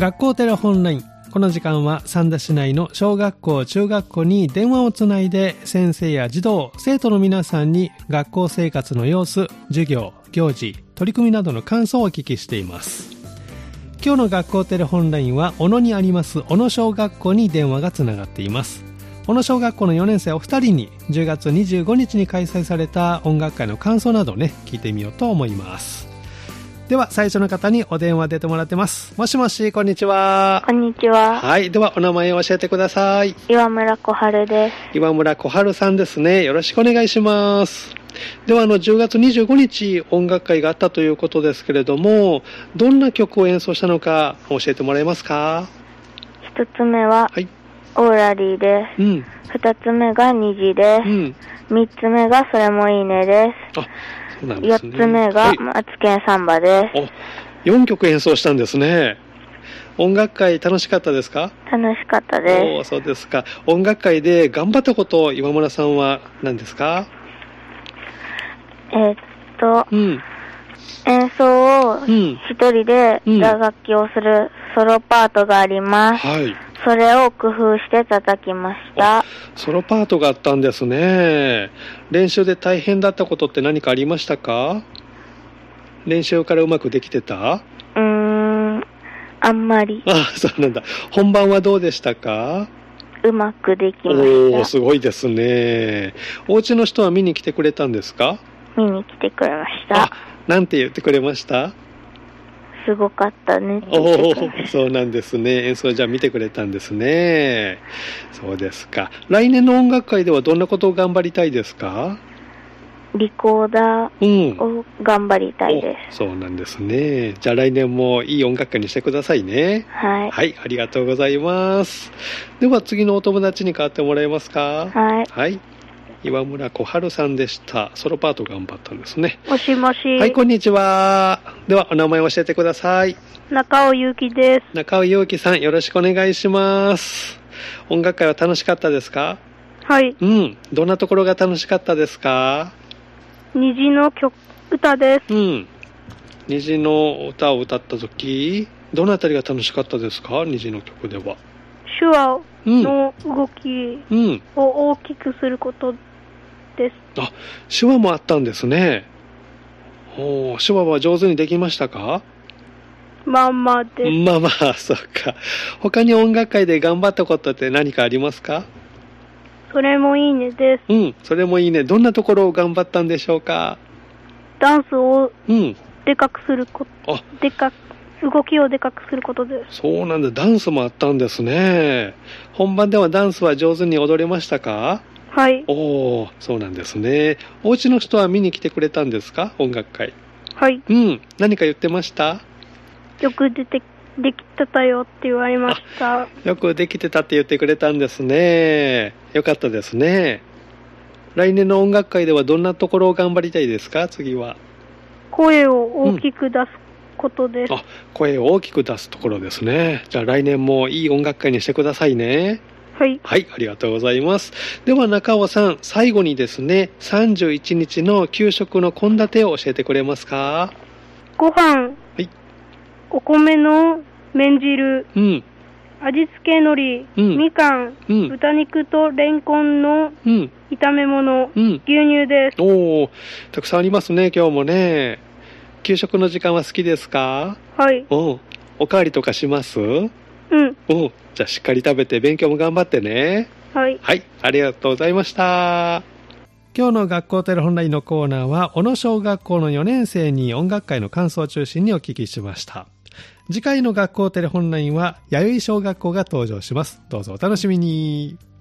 学校テレホンライン。この時間は三田市内の小学校中学校に電話をつないで、先生や児童生徒の皆さんに学校生活の様子、授業、行事、取り組みなどの感想をお聞きしています。今日の学校テレホンラインは小野にあります小野小学校に電話がつながっています。小野小学校の4年生お二人に10月25日に開催された音楽会の感想などをね、聞いてみようと思います。では最初の方にお電話出てもらってます。もしもし、こんにちは。 こんにちは。 はい、ではお名前を教えてください。 岩村小春です。 岩村小春さんですね。よろしくお願いします。では10月25日音楽会があったということですけれども、どんな曲を演奏したのか教えてもらえますか？ 一つ目は、はい、オーラリーです。二つ目が虹です。三つ目がそれもいいねです。4つ目がマツケンサンバです。 4曲演奏したんですね。音楽会楽しかったですか？ 楽しかったです。 そうですか。音楽会で頑張ったこと、岩村さんは何ですか？ 演奏を一人で打楽器をするソロパートがあります。それを工夫して叩きました。 ソロパートがあったんですね。練習で大変だったことって何かありましたか？練習からうまくできてた？ あんまり。 そうなんだ。本番はどうでしたか？ うまくできました。 すごいですね。お家の人は見に来てくれたんですか？ 見に来てくれました。 なんて言ってくれました？ すごかったねって言ってくれました。 そうなんですね。演奏じゃあ見てくれたんですね。そうですか。来年の音楽会ではどんなことを頑張りたいですか？ リコーダーを頑張りたいです。 そうなんですね。じゃあ来年もいい音楽会にしてくださいね。 はい。 はい、ありがとうございます。では次のお友達に代わってもらえますか？ はい。 はい。岩村小春さんでした。ソロパート頑張ったんですね。 もしもし。 はい、こんにちは。ではお名前を教えてください。 中尾ゆうきです。 中尾ゆうきさん、よろしくお願いします。音楽会は楽しかったですか？ はい。 どんなところが楽しかったですか？ 虹の歌です。 虹の歌を歌った時、どのあたりが楽しかったですか？虹の曲では。 手話の動きを大きくすることです。 手話もあったんですね。手話は上手にできましたか？ まあまあです。 そうか。他に音楽会で頑張ったことって何かありますか？ それもいいねです。 それもいいね。どんなところを頑張ったんでしょうか？ ダンスをでかくすること、動きをでかくすることです。 そうなんだ。ダンスもあったんですね。本番ではダンスは上手に踊れましたか？ はい。 そうなんですね。お家の人は見に来てくれたんですか？音楽会。 はい。 何か言ってました？ よくできてたよって言われました。 よくできてたって言ってくれたんですね。よかったですね。来年の音楽会ではどんなところを頑張りたいですか？次は。 声を大きく出すことです。 声を大きく出すところですね。じゃあ来年もいい音楽会にしてくださいね。 はい。 はい、ありがとうございます。では中尾さん、最後にですね、31日の給食の献立を教えてくれますか？ ご飯、お米の麺汁、味付け海苔、みかん、豚肉とレンコンの炒め物、牛乳です。 たくさんありますね、今日もね。給食の時間は好きですか？ はい。 おかわりとかします？じゃあしっかり食べて勉強も頑張ってね。 はい。 はい、ありがとうございました。今日の学校テレホンラインのコーナーは、小野小学校の4年生に音楽会の感想を中心にお聞きしました。次回の学校テレホンラインは、弥生小学校が登場します。どうぞお楽しみに。